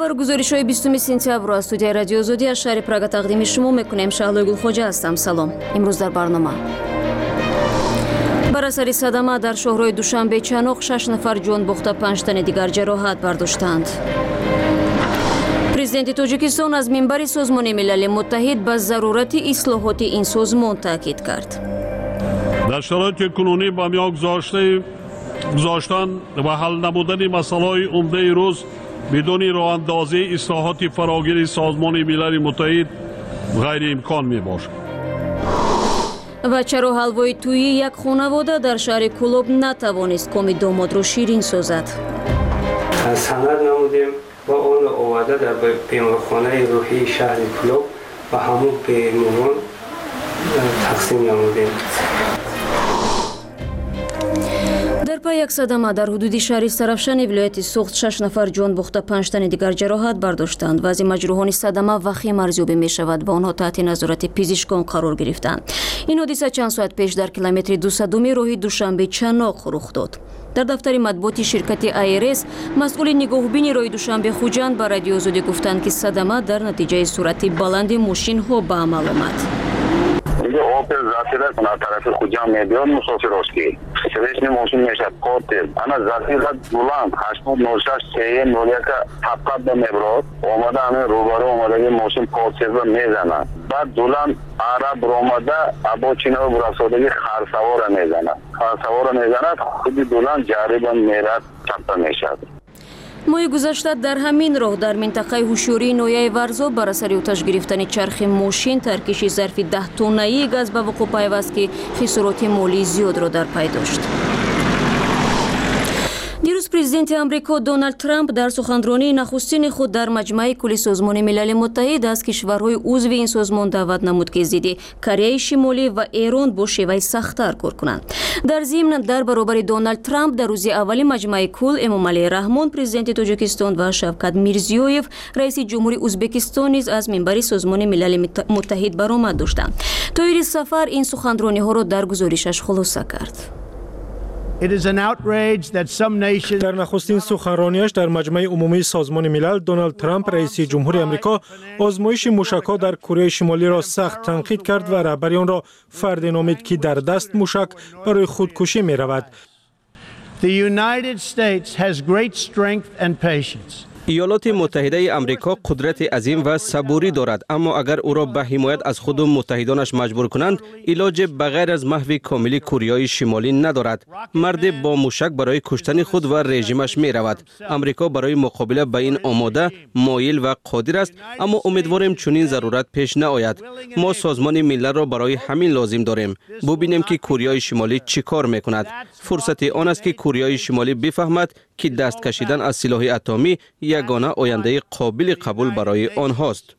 خبرگزاری‌های 20 سپتامبر از استودیوی رادیو آزادی از شهر پراگ تقدیم شما می‌کنیم. شهلا گلخوجه هستم. سلام. امروز در برنامه بر اثر صدمه در شهرهای دوشنبه چنوق 6 نفر جان باخته 5 تن دیگر جراحت برداشتند. پرزیدنت تاجیکستان از منبر سازمان ملل متحد به ضرورت اصلاحات این سازمان تاکید کرد. در شرایط کنونی با میان گذاشتن و حل نمودن مسائل عمده روز بدون راهاندازی اصلاحات فراگیر سازمان ملل متحد غیر امکان می باشد. و چرا حلوای توی یک خانواده در شهر کلوب نتوانست کام داماد را شیرین سازد؟ سند نمودیم و آن آورده در بیمارخانه روحی شهر کلوب و همون بیماران تقسیم نمودیم. در پای یک صدمه در حدود شهر سرافشان ولایت سوخت 6 نفر جان باخته 5 تن دیگر جراحت برداشتند. وضع مجروحان صدمه وخیم ارزیابی می شود و آنها تحت نظارت پزشکان قرار گرفتند. این حادثه چند ساعت پیش در کیلومتر 202 راه دوشنبه چنوق رخ داد. در دفتر مطبوعاتی شرکت آیرس مسئول نگاهبین راه دوشنبه خوجند با رادیو آزادی گفتند که صدمه در نتیجه سرعت بلند ماشین ها به عمل آمد. اوپل زاتیده کنه طرف خوجان میدیون مسافر هستی سویشنی موشن میشد کوتل انا زاتیده بلند 896 سه نولیک حقیقت به مبرود اومده همه روبارو اومده که موشن کوتل میزنه بعد دولان عرب رومده ابو چینه و براسودگی خرسوار میزنه خودی دولان جریبان میرد چپتا میشد. ماه گذشته در همین راه در منطقه هوشیاری نویه ورزو بر اثر آتش گرفتن چرخ ماشین ترکش ظرف 10 تونه‌ای گاز به وقوع پیوست که خسارات مالی زیاد را در پی داشت. دیروز پرزیدنت آمریکا دونالد ترامپ در سخنرانی نخستین خود در مجمع کل سازمان ملل متحد از کشورهای عضو این سازمان دعوت نمود که ضد کره شمالی و ایران با شیوه سخت‌تر کار کنند. در ضمن در برابر دونالد ترامپ در روز اول مجمع کل امامعلی رحمان پرزیدنت تاجیکستان و شوکت میرزیویف رئیس جمهوری ازبکستان نیز از منبر سازمان ملل متحد برآمد داشتند. طاهر سفر این سخنرانی ها را در گزارشش خلاصه کرد. در نخستین سخنرانیش در مجمع عمومی سازمان ملل دونالد ترامپ رئیس جمهوری آمریکا آزمایش موشک‌ها در کره شمالی را سخت تنقید کرد و رهبری آن را فرد نامید که در دست موشک برای خودکشی می رود. ایالات متحده آمریکا قدرت عظیم و صبوری دارد، اما اگر او را به حمایت از خود و متحدانش مجبور کنند علاج بغیر از محو کاملی کره شمالی ندارد. مرد با موشک برای کشتن خود و رژیمش می رود. آمریکا برای مقابله با این آماده، مایل و قادر است، اما امیدواریم چنین ضرورت پیش نیاید. ما سازمان ملل را برای همین لازم داریم. ببینیم که کره شمالی چی کار می کند. فرصت آن است که کره شمالی بفهمد که دست کشیدن از سلاح اتمی یگانه آینده قابل قبول برای آنهاست.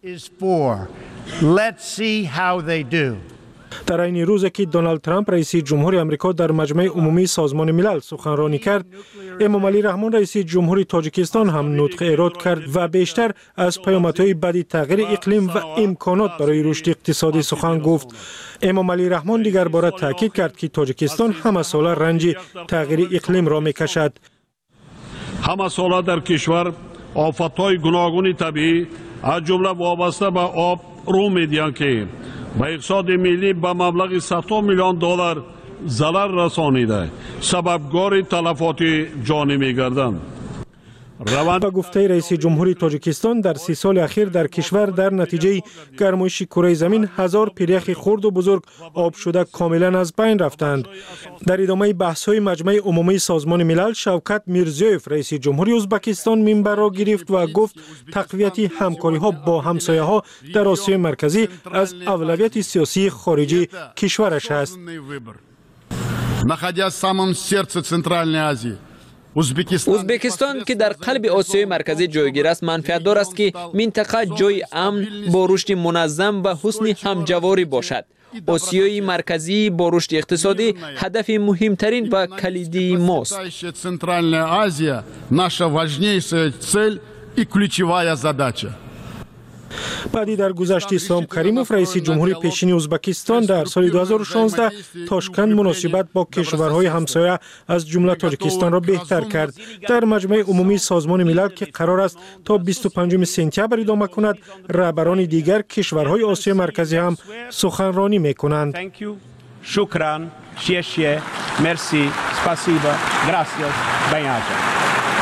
در این روز که دونالد ترامپ رئیس جمهوری آمریکا در مجمع عمومی سازمان ملل سخنرانی کرد، امامعلی رحمان رئیس جمهوری تاجیکستان هم نطق ایراد کرد و بیشتر از پیامدهای بد تغییر اقلیم و امکانات برای رشد اقتصادی سخن گفت. امامعلی رحمان دیگر بار تاکید کرد که تاجیکستان همه ساله رنج تغییر اقلیم را میکشد. همه ساله در کشور آفت‌های گوناگون طبیعی از جمله وابسته به آب رو می‌دهند که به اقتصاد ملی به مبلغ صدها میلیون دلار ضرر رسانیده سببگار تلفات جانی می‌گردند. با گفته رئیس جمهوری تاجیکستان در 30 سال اخیر در کشور در نتیجه گرمایش کره زمین 1000 پیریخ خرد و بزرگ آب شده کاملا از بین رفتند. در ادامه بحث‌های مجمع عمومی سازمان ملل شوکت میرزیویف رئیس جمهوری ازبکستان منبر را گرفت و گفت تقویت همکاری‌ها با همسایه‌ها در آسیای مرکزی از اولویت سیاسی خارجی کشورش است. находясь в самом сердце Центральной Азии. ازبکستان که در قلب آسیای مرکزی جایگیر است منفعت دار است که منطقه جای امن با رشد منظم و حسن همجواری باشد. آسیای مرکزی با رشد اقتصادی هدف مهمترین و کلیدی ماست. Центральная Азия наша важнейшая цель и ключевая задача. بعدی در گذشت اسلام کریموف رئیس جمهوری پیشین ازبکستان در سال 2016 تاشکند مناسبت با کشورهای همسایه از جمله تاجیکستان را بهتر کرد. در مجمع عمومی سازمان ملل که قرار است تا 25 سپتامبر ادامه کند، رهبران دیگر کشورهای آسیای مرکزی هم سخنرانی می‌کنند. شکران، شیشه، مرسی، спасибо, gracias, bayaja.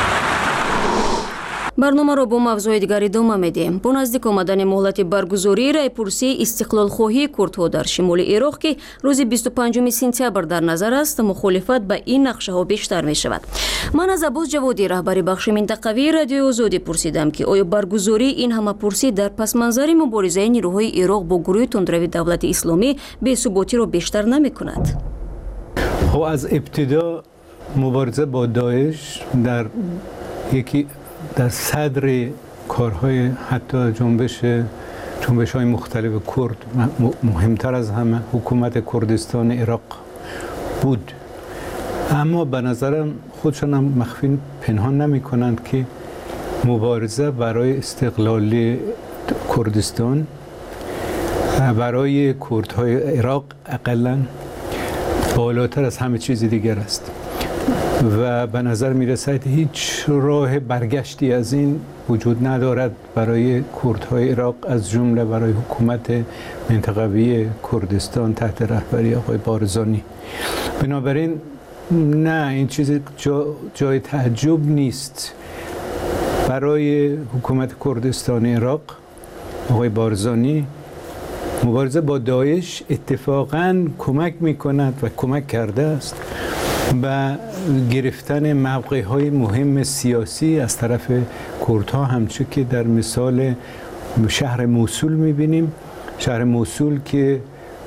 барномаро бо мавзӯи дигар идома медиҳем. бо наздик омадани моҳлати баргузории райпурсии истиқлолхоҳии курдҳо дар шимоли ироқ ки рӯзи 25 сентябр дар назар аст, мухолифат ба ин нақшаҳо бештар мешавад. ман аз Аббос Ҷаводӣ, раҳбари бахши минтақавии радиои Озодӣ пурсидам ки оё баргузории ин ҳамапурсӣ дар пасманзари муборизаи нирӯҳои ироқ бо гурӯҳи тундрави давлати исломӣ бесуботиро бештар намекунад? аз ибтидо мубориза бо доиш در صدر کارهای حتی جنبش‌های مختلف کرد مهمتر از همه حکومت کردستان عراق بود. اما به نظرم خودشان هم مخفی پنهان نمی کنند که مبارزه برای استقلال کردستان، برای کردهای عراق اقلاً بالاتر از همه چیز دیگر است و به نظر می رسد هیچ راه برگشتی از این وجود ندارد برای کردهای عراق، از جمله برای حکومت منطقوی کردستان تحت رهبری آقای بارزانی. بنابراین نه، این چیز جای تعجب نیست. برای حکومت کردستان عراق آقای بارزانی مبارزه با داعش اتفاقاً کمک می کند و کمک کرده است و گرفتن موقع‌های مهم سیاسی از طرف کردها، همچون که در مثال شهر موصول می‌بینیم. شهر موصول که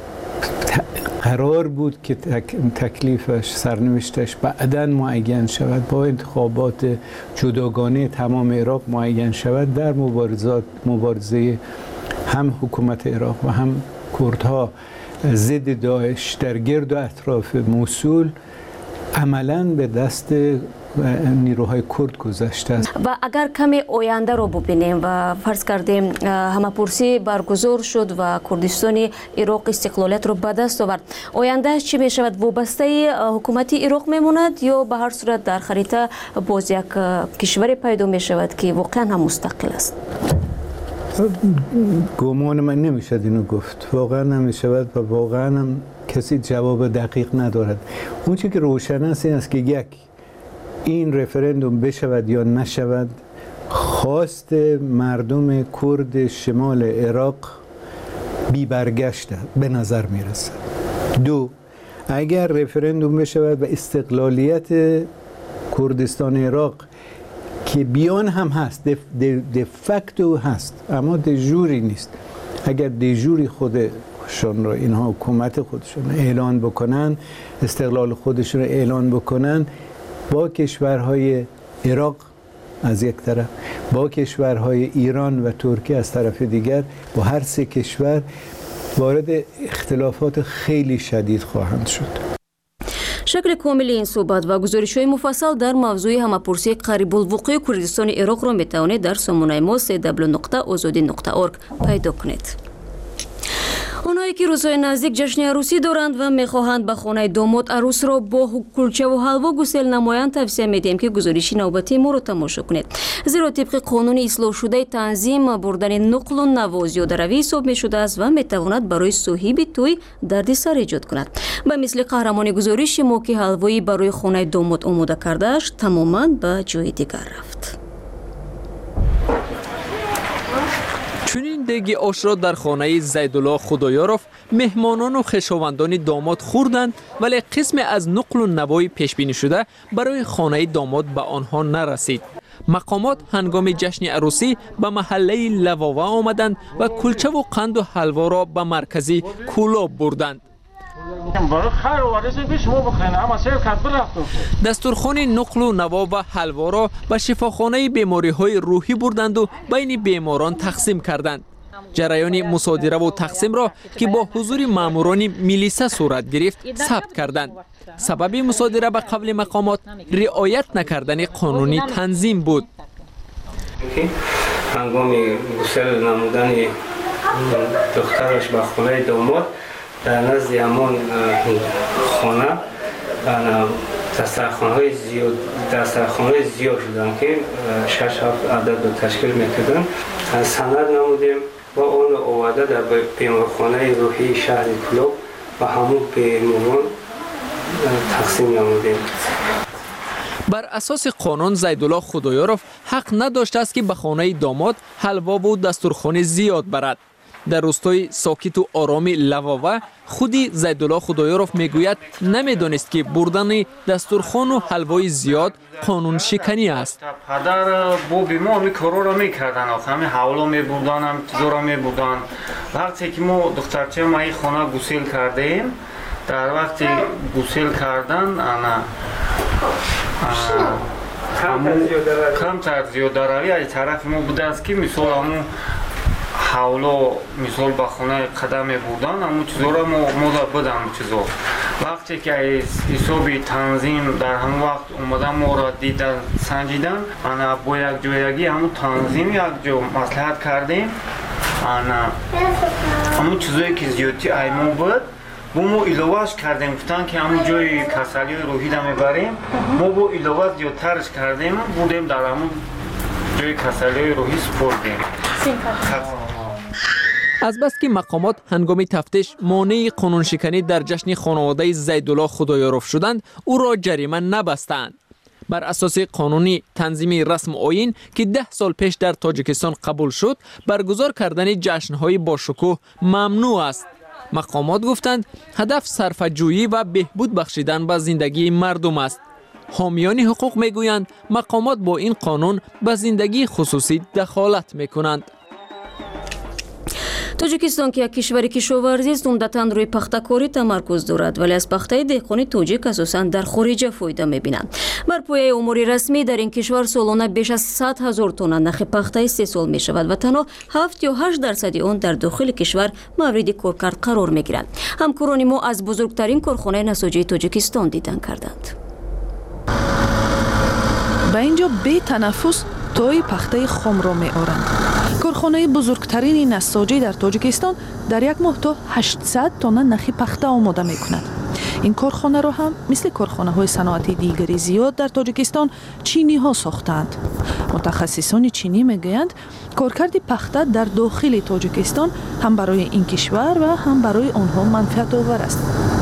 قرار بود که تکلیفش، سرنوشتش بعداً معین شود، با انتخابات جداگانه تمام عراق معین شود، در مبارزه هم حکومت عراق و هم کردها ضد داعش در گرد و اطراف موصول عملاً به دست نیروهای کرد گذشته است. و اگر کمی آینده رو ببینیم و فرض کردیم همپرسی برگزار شد و کردستان عراق استقلالیت رو به دست آورد، آینده چی می شود؟ وابسته حکومت عراق میموند یا به هر صورت در خریطه باز یک کشور پیدا می شود که واقعا هم مستقل است؟ گمان من نمیشد اینو گفت، واقعا نمیشود و واقعا هم کسی جواب دقیق ندارد. اون چیزی که روشن است این است که یک، این رفرندوم بشود یا نشود خواست مردم کرد شمال عراق بی برگشته به نظر میرسد. دو، اگر رفرندوم بشود و استقلالیت کردستان عراق که بیان هم هست، دفکتو هست اما دژوری نیست، اگر دژوری خودشون رو اینها حکومت خودشون اعلان بکنن، استقلال خودشون رو اعلان بکنن، با کشورهای عراق از یک طرف، با کشورهای ایران و ترکیه از طرف دیگر، با هر سه کشور وارد اختلافات خیلی شدید خواهند شد. شکل کامل این صحبت و گزارش‌های مفصل در موضوع همپرسی قریب الوقوع کردستان عراق را می‌توانید در سامانه ما www.azadi.org پیدا کنید. اونایی که روزهای نزدیک جشن عروسی دارند و میخواهند به خانه داماد عروس را با کلچه و حلوا گسل نمایند، توصیه میدیم که گزارش نوبتی ما رو تماشا کنید، زیرا طبق قانون اصلاح شده تنظیم بردن نقل و نوا زیاده‌روی حساب میشده است و میتواند برای صاحب توی دردسر ایجاد کند. به مثل قهرمان گزارش ما که حلوایی برای خانه داماد آماده کرده‌اش تماما به جای دیگر رفت. چنین دیگی آش را در خانه زیدالله خدایاروف مهمانان و خویشاوندان داماد خوردند، ولی قسم از نقل و نوای پیش بینی شده برای خانه داماد به آنها نرسید. مقامات هنگام جشن عروسی به محله لواوا آمدند و کلچه و قند و حلوا را به مرکزی کولاب بردند. دستورخوان نقل و نوا و حلوا را به شفاخانه بیماری‌های روحی بردند و بین بیماران تقسیم کردند. جریان مصادره و تقسیم را که با حضور ماموران میلیسا صورت گرفت ثبت کردند. سبب مصادره به قول مقامات رعایت نکردن قانونی تنظیم بود. هنگام گسل نمودن دخترش به خونه داماد در نزد همان خانه دسترخوان‌های زیاد شدن که 6-7 عدد رو تشکیل میکردن. سند نمودیم و اون آورده در بیمارخانه روحی شهر کلوب و همون بیماران تقسیم نمودیم. بر اساس قانون زیدالله خدایارف حق نداشته است که به خانه داماد حلوا و دسترخوان زیاد برد. در روستای ساکت و آرامی لواوه خودی زیدالله خدایارف میگوید نمیدانست که بردن دسترخوان و حلوای زیاد قانون شکنی است. پدر با بیمار می کارو را میکردن، همه حولا میبردن، هم چیزا میبردن. وقتی که ما دخترچه ما این خانه گسیل کردیم، در وقتی گسیل کردن کمتر زیاده روی از طرف ما بوده است که مثال همون حولا مثال به خانه قدم بودن همون چیزا را ما بدم چیزا. وقتی که حسابی تنظیم در همون وقت اومدن ما را دیدن سنجیدن انا با یک جایگی همون تنظیم یک جا مصلحت کردیم همون چیزایی که زیادی ایمون بود ما ایلواش کردیم گفتن که همون جای کسلی روحی دا میبریم ما با ایلواش زیادترش کردیم بودیم در همون جای کسلی روحی سپردیم. از بس که مقامات هنگام تفتیش مانع قانون شکنی در جشن خانواده زیدالله خدایارف شدند او را جریمه نبستند. بر اساس قانونی تنظیم رسم آیین که 10 سال پیش در تاجیکستان قبول شد برگزار کردن جشن‌های با شکوه ممنوع است. مقامات گفتند هدف صرفه‌جویی و بهبود بخشیدن به زندگی مردم است. حامیان حقوق میگویند مقامات با این قانون به زندگی خصوصی دخالت میکنند. توجیکستان که یک کشور کشاورزی است عمدتاً روی پخته‌کاری تمرکز دارد ولی از پخته دهقانی توجیک اساساً در خارج فایده می‌بینند. بر پایه امور رسمی در این کشور سالانه بیش از 100,000 تن نخ پخته استحصال می‌شود و تنها 7 یا 8% آن در داخل کشور مورد کارکرد قرار می‌گیرند. همکاران ما از بزرگترین کارخانه نساجی توجیکستان دیدن کردند. با اینجا بی تنفس توی پخته خام را می‌آورند. کارخانه بزرگترین نساجی در تاجیکستان در یک ماه تا 800 تن نخ پخته آماده می‌کند. این کارخانه را هم مثل کارخانه‌های صنعتی دیگری زیاد در تاجیکستان چینی‌ها ساختند. متخصصان چینی میگویند کارکرد پخته در داخل تاجیکستان هم برای این کشور و هم برای آنها منفعت آور است.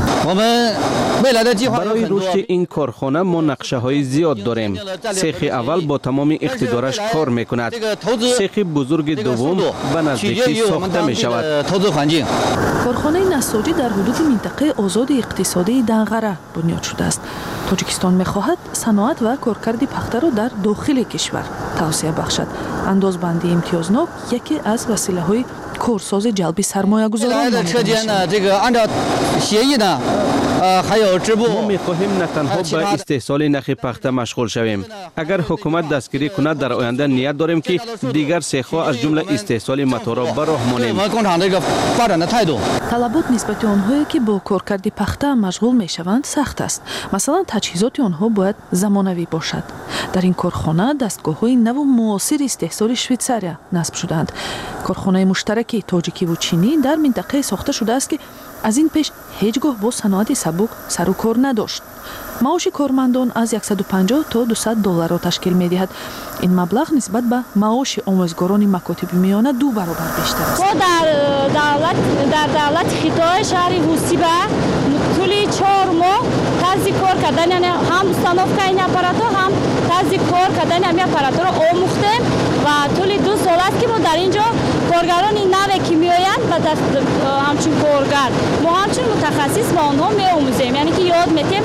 برای رشد این کارخانه ما نقشه های زیاد داریم. سیخ اول با تمام اقتدارش کار میکند. سیخ بزرگ دوم به نزدیکی ساخته می شود. کارخانه نساجی در حدود منطقه آزاد اقتصادی دنغره بنیاد شده است. تاجیکستان میخواهد صنعت و کارکرد پخته را در داخل کشور توسعه بخشد. اندازبندی امتیازناک یکی از وسیله های کارساز جلب سرمایه گذاران ما میخواهیم نه تنها به استحصال نخ پخته مشغول شویم. اگر حکومت دستگیری کند در آینده نیت داریم که دیگر سیخ‌ها از جمله استحصال متاع را به راه مانیم. طلبات نسبت آنهایی که با کارکرد پخته مشغول میشوند سخت است. مثلا تجهیزات آنها باید زمانوی باشد. در این کارخانه دستگاه‌های نو و معاصر استحصال شویتزاریا نصب شدند. کارخانه مشترک تاجیکی و چینی در منطقه ساخته شده است که از این پیش هیچگاه با صنعت سبک سر و کار نداشت. معاش کارمندان از 150 تا 200 دلار را تشکیل می‌دهد. این مبلغ نسبت به معاش آموزگاران مکاتب میانه 2 برابر بیشتر است. ما در دولت خطای شهر حوسیبه طول 4 ماه طرز کار کردن یعنی هم استانوفکا این اپاراتور هم طرز کار کردن همین اپاراتور را آموختیم و طول 2 سال است که ما در اینجا کارگران نوی که میآیند و همچون کارگر ما همچون متخصص با آنها میآموزیم یعنی که یاد میتیم.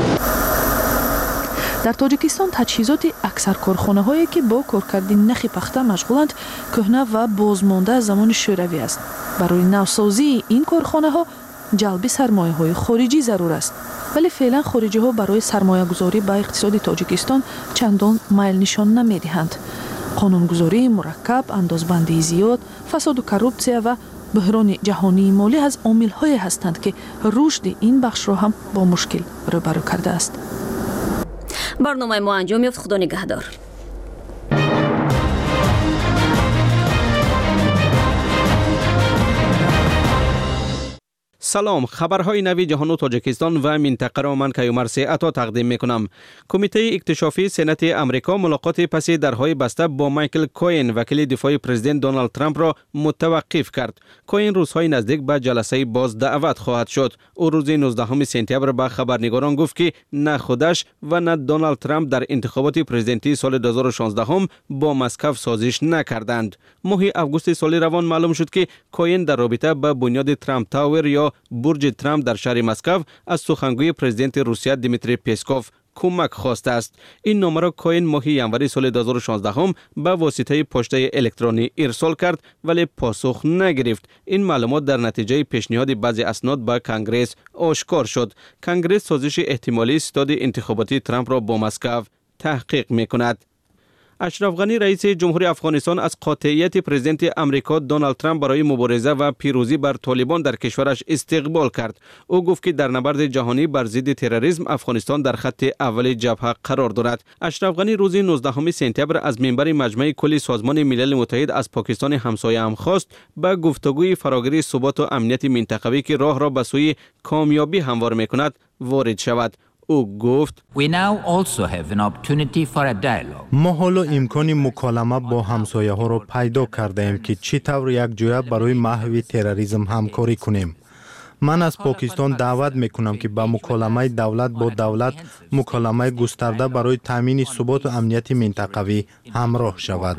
در تاجیکستان تجهیزات اکثر کارخانه هایی که با کارکرد نخ پخته مشغولند کهنه و بازمانده از زمان شوروی است. برای نوسازی این کارخانه ها جلب سرمایه های خارجی ضرور است. ولی فعلا خارجی ها برای سرمایه گذاری به اقتصاد تاجیکستان چندان میل نشان نمیدهند. قانونگذاری مرکب، اندازبندی زیاد، فساد و کروپسیا و بحران جهانی مالی از عامل‌هایی هستند که رشد این بخش را هم با مشکل روبرو کرده است. برنامه ما انجام یافت. خدا نگهدار. سلام، خبرهای نوی جهان و تاجیکستان و منطقه را من کیومرث عطا تقدیم میکنم. کمیته اکتشافی سنت امریکا ملاقات پس درهای بسته با مایکل کوین وکیل دفاع پرزیدنت دونالد ترامپ را متوقف کرد. کوین روزهای نزدیک به جلسه باز دعوت خواهد شد. او روز 19 سپتامبر به خبرنگاران گفت که نه خودش و نه دونالد ترامپ در انتخابات پرزیدنتی سال 2016 با مسکو سازش نکردند. ماه آگوست سال روان معلوم شد که کوین در رابطه با بنیاد ترامپ تاور یا برج ترامپ در شهر مسکو از سخنگوی پرزیدنت روسیه دیمیتری پسکوف کمک خواسته است. این نامه را کوین ماه ژانویه سال 2016 به واسطه پشته الکترونی ارسال کرد ولی پاسخ نگرفت. این معلومات در نتیجه پیشنهاد بعضی اسناد به کنگره آشکار شد. کنگره سازش احتمالی ستاد انتخاباتی ترامپ را با مسکو تحقیق می‌کند. اشرف غنی رئیس جمهوری افغانستان از قاطعیت پرزیدنت امریکا دونالد ترامپ برای مبارزه و پیروزی بر طالبان در کشورش استقبال کرد. او گفت که در نبرد جهانی بر ضد تروریسم افغانستان در خط اول جبهه قرار دارد. اشرف غنی روز 19 سپتامبر از منبر مجمع کلی سازمان ملل متحد از پاکستان همسایه هم خواست به گفتگوی فراگیری ثبات و امنیت منطقوی که راه را به سوی کامیابی هموار می‌کند وارد شود. او گفت ما حالا امکان مکالمه با همسایه ها را پیدا کرده ایم که چطور یک جویه برای محو تروریسم همکاری کنیم. من از پاکستان دعوت میکنم که با مکالمه دولت با دولت مکالمه گسترده برای تامین ثبات و امنیت منطقوی همراه شود.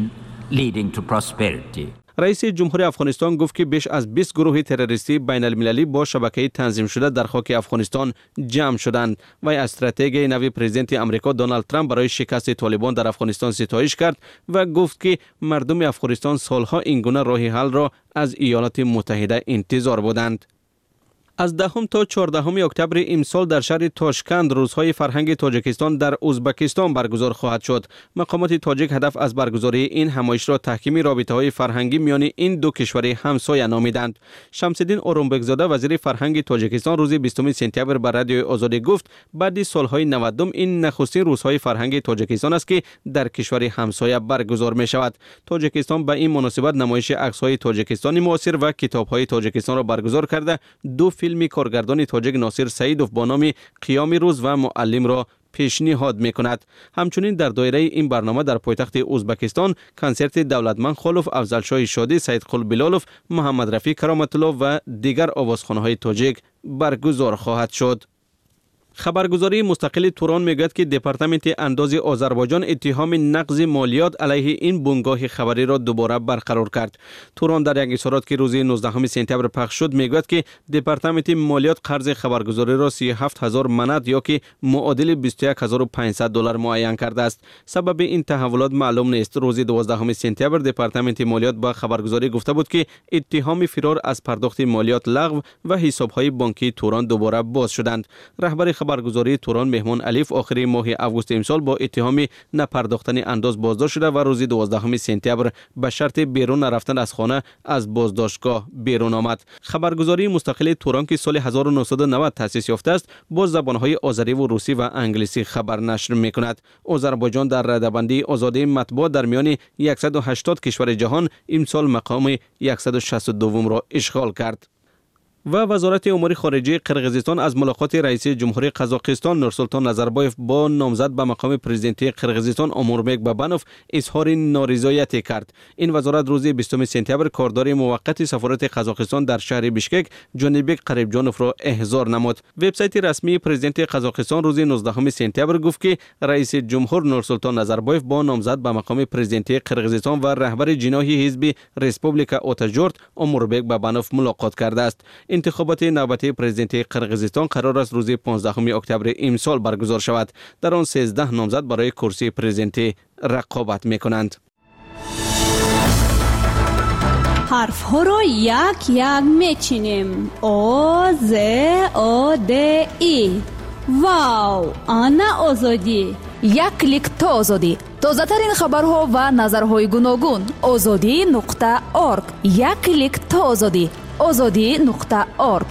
رئیس جمهوری افغانستان گفت که بیش از 20 گروه تروریستی بین المللی با شبکه تنظیم شده در خاک افغانستان جمع شدند و استراتژی نوی پرزیدنت امریکا دونالد ترامپ برای شکست طالبان در افغانستان ستایش کرد و گفت که مردم افغانستان سالها این گونه راه حل را از ایالات متحده انتظار بودند. از 10 تا 14 اکتبر امسال در شهر تاشکند روزهای فرهنگ تاجیکستان در ازبکستان برگزار خواهد شد. مقامات تاجیک هدف از برگزاری این همایش را تحکیم رابطه‌های فرهنگی میان این دو کشور همسایه نامیدند. شمس‌الدین اورونبکزاده وزیر فرهنگ تاجیکستان روز 20 سپتامبر به رادیو آزادی گفت بعد سالهای 90 این نخستین روزهای فرهنگ تاجیکستان است که در کشور همسایه برگزار می شود. تاجیکستان به این مناسبت نمایش عکس‌های تاجیکستانی معاصر و کتاب‌های تاجیکستان را برگزار کرده. دو فیلم کارگردان تاجیک ناصر سعیدوف با نام قیام روز و معلم را پیشنهاد می‌کند. همچنین در دایره این برنامه در پایتخت ازبکستان کنسرت دولتمند خالوف، افضلشاه شادی، سید قل بلالوف، محمد رفیع کرامت الله و دیگر آوازخوان‌های تاجیک برگزار خواهد شد. خبرگزاری مستقل توران میگوید که دپارتمنت انداز آذربایجان اتهام نقض مالیات علیه این بنگاه خبری را دوباره برقرار کرد. توران در یک اظهارات که روز 19 سپتامبر پخش شد میگوید که دپارتمنت مالیات قرض خبرگزاری را 37000 منات یا که معادل 21500 دلار معین کرده است. سبب این تحولات معلوم نیست. روز 12 سپتامبر دپارتمنت مالیات با خبرگزاری گفته بود که اتهام فرار از پرداخت مالیات لغو و حساب‌های بانکی توران دوباره باز شدند. رهبر خبرگزاری توران مهمان الیف آخر ماه آگوست امسال با اتهام نپرداختن انداز بازداشت شده و روز 12 سپتامبر به شرط بیرون رفتن از خانه از بازداشتگاه بیرون آمد. خبرگزاری مستقل توران که سال 1990 تأسیس یافته است با زبانهای آذری و روسی و انگلیسی خبر نشر می‌کند. آذربایجان در رده‌بندی آزادی مطبوعات در میان 180 کشور جهان امسال مقام 162 را اشغال کرد. و وزارت امور خارجه قرقیزستان از ملاقات رئیس جمهوری قزاقستان نورسولتان نظربایف با نامزد به مقام پرزیدنتی قرقیزستان اموربک بابانوف اظهار نارضایتی کرد. این وزارت روز 20 سپتامبر کاردار موقت سفارت قزاقستان در شهر بیشکک جانبک قریبجانوف را احضار نمود. وبسایت رسمی پرزیدنت قزاقستان روز 19 سپتامبر گفت که رئیس جمهور نورسولتان نظربایف با نامزد به مقام پرزیدنتی قرقیزستان و رهبر جناحی حزب ریسپوبلیکا اوتاجورت اموربک بابانوف ملاقات کرده است. انتخابات نوبتی پرزیدنتی قرقیزستان قرار است روز 15 اکتبر امسال برگزار شود. در آن 13 نامزد برای کرسی پرزیدنتی رقابت می‌کنند. حرف ها را یک یک میچینیم. آ ز آ د ای. واو، آنا آزادی. یک کلیک تا آزادی. تازه ترین خبرها و نظرهای گوناگون. azadi.org. یک کلیک تا آزادی. azadi.org.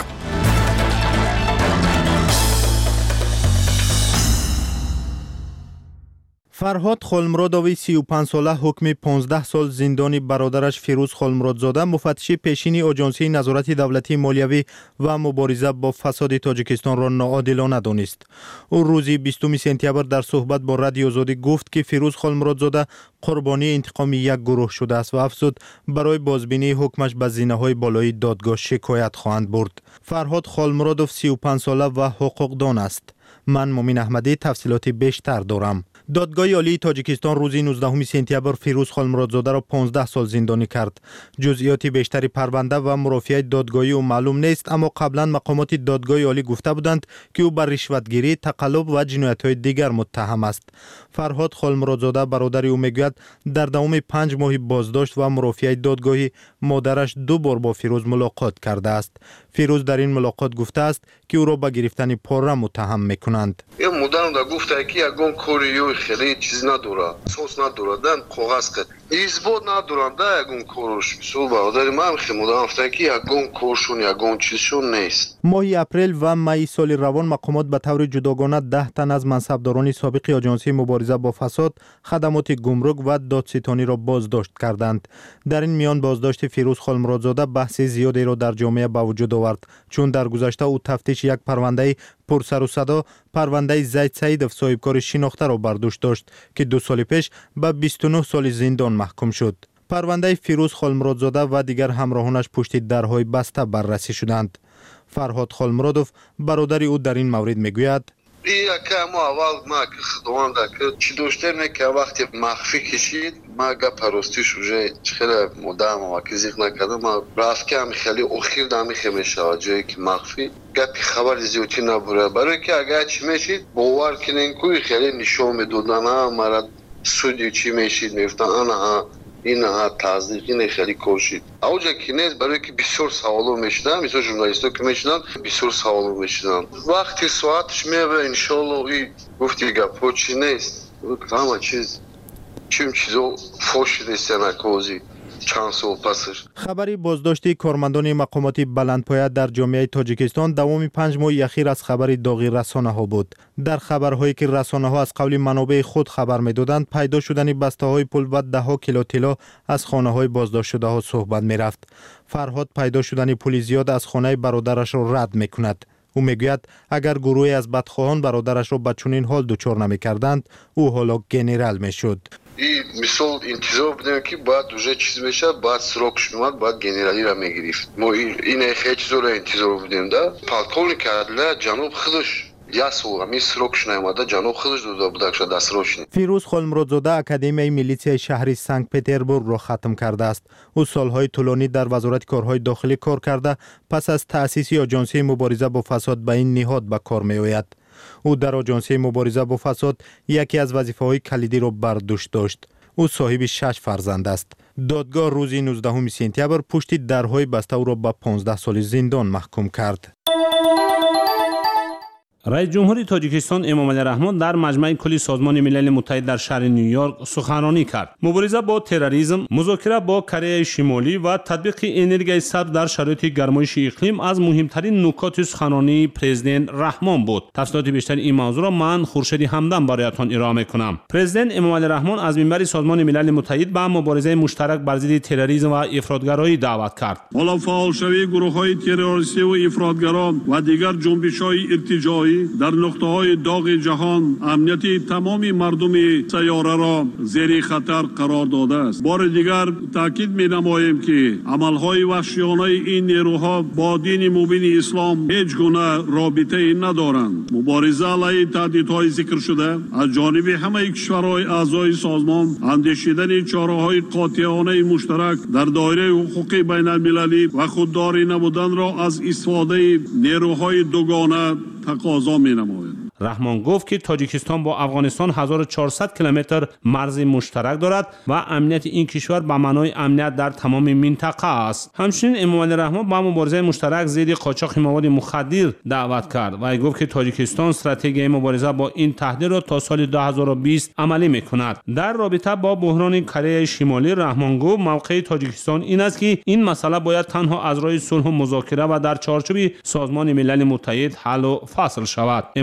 فرهاد خلمرادوی 35 ساله حکم 15 سال زندانی برادرش فیروز خلمرادزاده مفتش پیشین آژانسی نظارت دولتی مالیوی و مبارزه با فساد تاجیکستان را ناعادلانه دانست. او روز 20 سپتامبر در صحبت با رادیو آزادی گفت که فیروز خلمرادزاده قربانی انتقام یک گروه شده است و افزود برای بازبینی حکمش به زینه‌های بالای دادگاه شکایت خواهند برد. فرهاد خلمرادوف 35 ساله و حقوقدان است. من مومین احمدی تفصیلات بیشتر دارم. دادگاه عالی تاجیکستان روز 19 سپتامبر فیروز خلمرادزاده را 15 سال زندانی کرد. جزئیات بیشتری پرونده و مرافعه دادگاهی او معلوم نیست، اما قبلا مقامات دادگاه عالی گفته بودند که او بر رشوتگیری، تقلب و جنایت‌های دیگر متهم است. فرهاد خلمرادزاده برادر او میگوید در دوام 5 ماه بازداشت و مرافعه دادگاهی مادرش 2 بار با فیروز ملاقات کرده است. فیروز در این ملاقات گفته است که او را به گرفتن پاره متهم میکنند. مادرم دا گفته که یگان کاریوی خیلی چیز نداره، سوس نداره، دن کاغذ کرد. اثبات ندارن دا یگان کارش. مثلا برادر من خیلی مادرم گفته که یگان کارشون یگان چیزشون نیست. ماه اپریل و می سال روان مقامات به طور جداگانه 10 تن از منصبداران سابق آژانسی مبارزه با فساد، خدمات گمرک و دادستانی را بازداشت کردند. در این میان بازداشت فیروز خلمرادزاده بحث زیادی را در جامعه به وجود آورد، چون در گذشته او تفتیش یک پرونده پر سر و صدا، پرونده زید سعیدوف صاحبکار شناخته را بر دوش داشت که 2 سال پیش به 29 سال زندان محکوم شد. پرونده فیروز خلمرادزاده و دیگر همراهانش پشت درهای بسته بررسی شدند. فرهاد خلمرادوف برادر او در این مورد میگوید که ما اول ما که خدوان دا که چی داشته نه که وقتی مخفی کشید ما گپ پرستیش وجه خیلی مدام ما که زیغ نکردم ما رفت که همی خیلی اخیر دامی خیلی شود جایی که مخفی گپی خبر زیوتی نبوره برای که اگر چی میشید باور کنین کوی خیلی نشون میدودن مرد سودی چی میشید میفتن انا این تصدیق این خیلی کوشید اوجا که نیست برای که بسیار سوالو میشدن بسیار ژورنالیستا که میشدن بسیار سوالو میشدن وقتی ساعتش میبه انشالله این گفتی گپو چی نیست همه چیز چیم چیزو فوش نیستن اکوزی چند سال پسش. خبری بازداشتی کارمندان مقامات بلندپایه در جامعه تاجیکستان دوام 5 ماه اخیر از خبری داغی رسانه ها بود. در خبرهایی که رسانه ها از قول منابع خود خبر میدادند پیدا شدن بسته های پول و 10 کیلو طلا از خانه های بازداشت شده ها صحبت می رفت. فرهاد پیدا شدن پول زیاد از خانه برادرش را رد می کند. او میگوید اگر گروهی از بدخواهان برادرش را به چنین حال دچار نمی‌کردند او حالا گنرال میشد. این مثال انتظار بودیم که باید دوجه چیز میشه باید سراغش میومد باید گنرالی را میگرفت. ما این خیلی چیز را انتظار بودیم ده پالکولنیک عدلیه جنوب خودش یاسو می سراغش نیامده جنوب خودش داده بوده که دست روشنی. فیروز خلمرادزاده اکادمی میلیتای شهری سنت پتربورگ را ختم کرده است. او سالهای طولانی در وزارت کارهای داخلی کار کرده پس از تأسیس آژانسی مبارزه با فساد به این نهاد به کار میآید. او در آژانسی مبارزه با فساد یکی از وظیفه‌های کلیدی را بر دوش داشت. او صاحب 6 فرزند است. دادگاه روز 19 سپتامبر پشت درهای بسته او را به 15 سال زندان محکوم کرد. رئیس جمهور تاجیکستان امامعلی رحمان در مجمع کلی سازمان ملل متحد در شهر نیویورک سخنرانی کرد. مبارزه با تروریسم، مذاکره با کره شمالی و تطبیق انرژی سبز در شرایط گرمایش اقلیم از مهمترین نکات سخنرانی پرزیدنت رحمان بود. تفصیلات بیشتر این موضوع را من خورشید همدم برایتان ارائه می‌کنم. پرزیدنت امامعلی رحمان از منبر سازمان ملل متحد به مبارزه مشترک بر ضد تروریسم و افراطگرایی دعوت کرد. حالا فعالشوی گروه‌های تروریستی و افراطگرا و دیگر جنبش‌های ارتجاعی در نقطه‌های داغ جهان امنیت تمام مردم سیاره را زیر خطر قرار داده است. بار دیگر تاکید می‌نماییم که عمل‌های وحشیانه این نیروها با دین مبین اسلام هیچ گونه رابطه‌ای ندارند. مبارزه علیه تهدیدهای ذکر شده از جانب همه کشورهای اعضای سازمان اندیشیدن چاره‌های قاطعانه مشترک در دایره حقوق بین‌المللی و خودداری نبودن را از استفاده نیروهای دوگانه تقاضا می‌نماید. رحمان گفت که تاجیکستان با افغانستان 1400 کیلومتر مرز مشترک دارد و امنیت این کشور به معنای امنیت در تمام منطقه است. همچنین امامعلی رحمان با مبارزه مشترک ضد قاچاق مواد مخدر دعوت کرد و گفت که تاجیکستان استراتژی مبارزه با این تهدید را تا سال 2020 عملی می‌کند. در رابطه با بحران کره شمالی رحمان گفت موقع تاجیکستان این است که این مسئله باید تنها از راه صلح و مذاکره و در چارچوب سازمان ملل متحد حل و فصل شود. امامعلی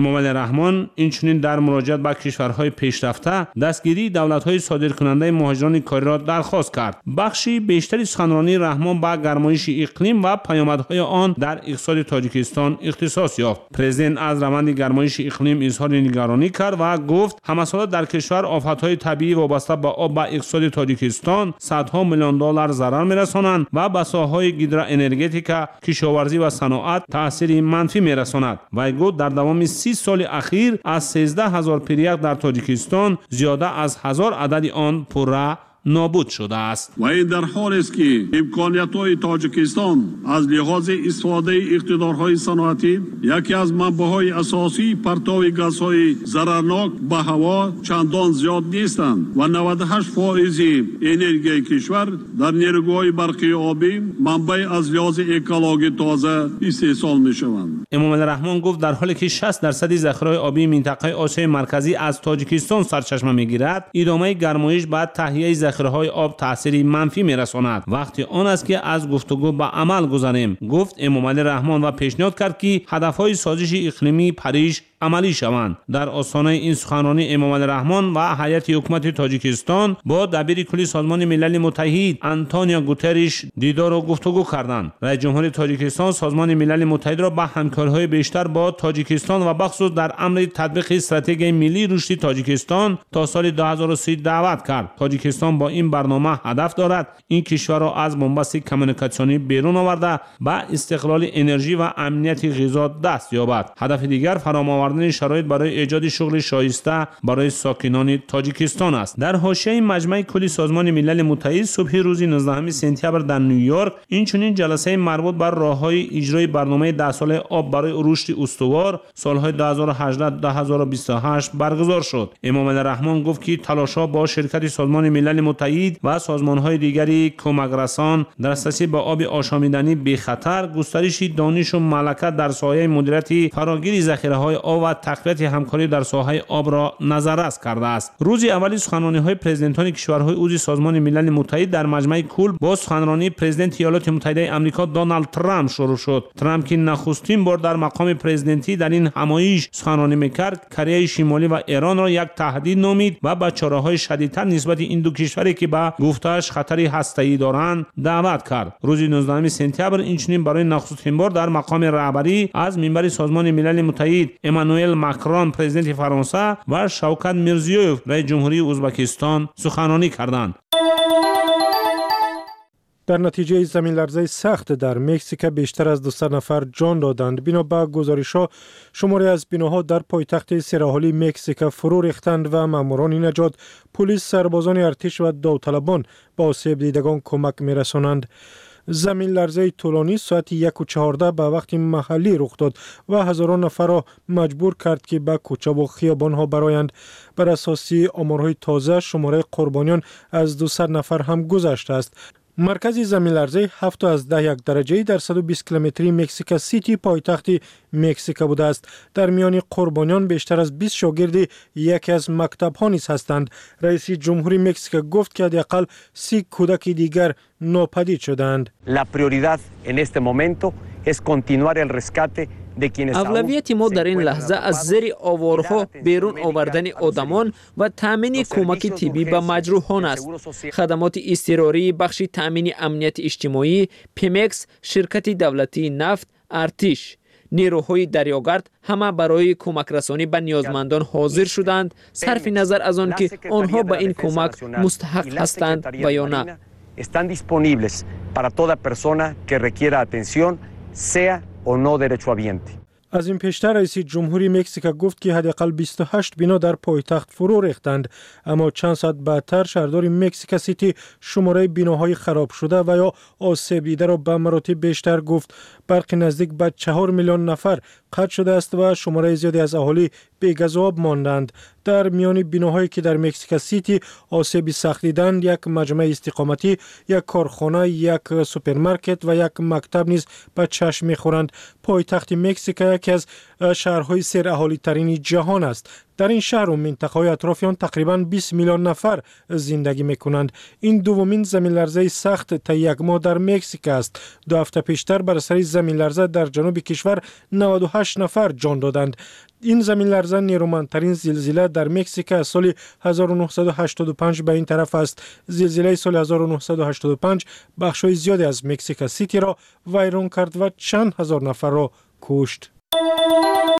رحمان اینچنین در مراجعت به کشورهای پیشرفته دستگیری دولت‌های صادرکننده مهاجران کاری را درخواست کرد. بخشی بیشتری سخنرانی رحمان به گرمایش اقلیم و پیامدهای آن در اقتصاد تاجیکستان اختصاص یافت. پرزیدنت از روند گرمایش اقلیم اظهار نگرانی کرد و گفت همساله در کشور آفت‌های طبیعی وابسته به آب به اقتصاد تاجیکستان صدها میلیون دلار ضرر می‌رسانند و به ساحه‌های گیدروانرژیکا، کشاورزی و صنعت تأثیر منفی می‌رساند. وی گفت در دوام 30 سال اخیر از 13000 پیریق در تاجیکستان زیاده از 1000 عدد آن پوره نابود شده است. و این در حالی است که امکانیت‌های تاجیکستان از لحاظ استفاده اقتدارهای صنعتی یکی از منبع‌های اساسی پرتاب گازهای ضررناک به هوا چندان زیاد نیستند و 98% انرژی کشور در نیروهای برقی آبی منبع از لحاظ اکولوژی تازه استحصال می‌شوند. امام رحمان گفت در حالی که 60% ذخیره آبی منطقه آسیای مرکزی از تاجیکستان سرچشمه می‌گیرد، ادامه گرمایش بعد تهیه ذخیره‌های آب تأثیری منفی می‌رساند. وقتی آن است که از گفتگو به عمل گذاریم، گفت امام رحمان و پیشنهاد کرد که هدف‌های سازش اقلیمی پاریس عملی شوند. در آستانه این سخنرانی امام رحمان و هیئت حکومت تاجیکستان با دبیر کلی سازمان ملل متحد آنتونیو گوترش دیدار و گفتگو کردند. رئیس جمهور تاجیکستان سازمان ملل متحد را به همکاری‌های بیشتر با تاجیکستان و بخصوص در امر تطبیق استراتژی ملی رشد تاجیکستان تا سال 2030 دعوت کرد. تاجیکستان با این برنامه هدف دارد این کشور را از بنبست کمیونیکاسیونی بیرون آورده به استقلال انرژی و امنیت غذا دست یابد. هدف دیگر فرام‌آوردن شرایط برای ایجاد شغل شایسته برای ساکنان تاجیکستان است. در حاشیه مجمع کلی سازمان ملل متحد صبح روز 19 سپتامبر در نیویورک اینچنین جلسه مربوط بر راه‌های اجرای برنامه 10 ساله آب برای رشد استوار سال‌های 2018 تا 2028 برگزار شد. امام رحمان گفت که تلاش‌ها با شرکت سازمان ملل متحد و سازمان‌های دیگری کمک‌رسان دسترسی به آب آشامیدنی بی خطر، گسترش دانش و ملکه در سایه مدیریت فراگیر ذخیره‌های آب و تقویت همکاری در ساحه آب را نظررس کرده است. روز اول سخنرانی‌های پرزیدنتان کشورهای عضو سازمان ملل متحد در مجمع کل با سخنرانی پرزیدنت ایالات متحده آمریکا دونالد ترامپ شروع شد. ترامپ که نخستین بار در مقام پرزیدنتی در این همایش سخنرانی می‌کرد، کره شمالی و ایران را یک تهدید نامید و به چاره‌های شدیدتر نسبت این دو کشوری که به گفته‌اش خطری هسته‌ای دارند دعوت کرد. روز 19 سپتامبر اینچنین برای نخستین بار در مقام رهبری از منبر سازمان ملل متحد امانوئل ماکرون پرزیدنت فرانسه و شوکت میرزیویف رئیس جمهوری ازبکستان سخنرانی کردند. در نتیجه زمین لرزه سخت در مکزیک بیشتر از 200 نفر جان دادند. بنا به گزارش‌ها شماری از بناها در پایتخت سرحالی مکزیک فرو ریختند و ماموران نجات، پلیس، سربازان ارتش و داوطلبان به آسیب دیدگان کمک می‌رسانند. زمین لرزه طولانی ساعت 1:14 به وقت محلی رخ داد و هزاران نفر را مجبور کرد که به کوچه و خیابان‌ها برآیند. بر اساس آمارهای تازه شماره قربانیان از 200 نفر هم گذشته است. مرکز زمین لرزه 7.1 درجه در 120 کیلومتری مکزیک سیتی پایتخت مکزیک بوده است. در میان قربانیان بیشتر از 20 شاگرد یکی از مکتب‌ها نیز هستند. رئیس جمهوری مکزیک گفت که حداقل 30 کودک دیگر ناپدید شدند. La prioridad en este momento es continuar el rescate. اولویت ما در این لحظه از زیر آوارها بیرون آوردن آدمان و تامین کمک طبی به مجروحان است. خدمات اضطراری، بخش تامین امنیت اجتماعی، پیمکس، شرکت دولتی نفت، ارتش، نیروهای دریاگرد همه برای کمک رسانی به نیازمندان حاضر شدند، صرف نظر از آن که آنها به این کمک مستحق هستند و یا نه. Están disponibles para toda persona que requiera atención, sea o no derechohabiente. از این پیشتر رئیس جمهوری مکزیک گفت که حداقل 28 بنا در پایتخت فرو ریختند، اما چند ساعت بعدتر شهردار مکزیک سیتی شماره بناهای خراب شده و یا آسیب دیده را به مراتب بیشتر گفت. برق نزدیک به 4 میلیون نفر قطع شده است و شماره زیادی از اهالی بی گز و آب ماندند. در میان بناهایی که در مکزیک سیتی آسیب سخت دیدند، یک مجمع استقامتی، یک کارخانه، یک سوپرمارکت و یک مکتب نیز به چشم می‌خورند. پایتخت مکزیک یکی از شهرهای سر اهالی ترین جهان است. در این شهر و منطقه‌های اطراف آن تقریباً 20 میلیون نفر زندگی می‌کنند. این دومین زمین لرزه سخت تا یک ماه در مکزیک است. 2 هفته پیشتر بر اثر زمین لرزه در جنوب کشور 98 نفر جان دادند. این زمین لرزه نیرومندترین زلزله در مکزیک از سال 1985 به این طرف است. زلزله سال 1985 بخش‌های زیادی از مکزیک سیتی را ویران کرد و چند هزار نفر را کشت.